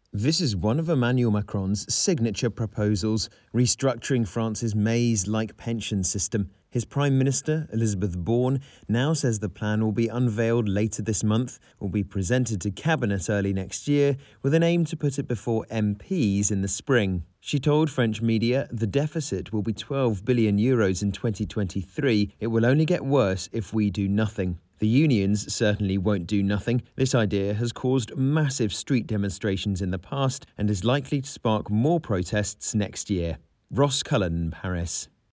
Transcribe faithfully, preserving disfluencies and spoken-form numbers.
This is one of Emmanuel Macron's signature proposals, restructuring France's maze-like pension system. His Prime Minister, Elisabeth Borne, now says the plan will be unveiled later this month, will be presented to Cabinet early next year, with an aim to put it before M Ps in the spring. She told French media the deficit will be twelve billion euros in twenty twenty-three. It will only get worse if we do nothing. The unions certainly won't do nothing. This idea has caused massive street demonstrations in the past and is likely to spark more protests next year. Ross Cullen, Paris.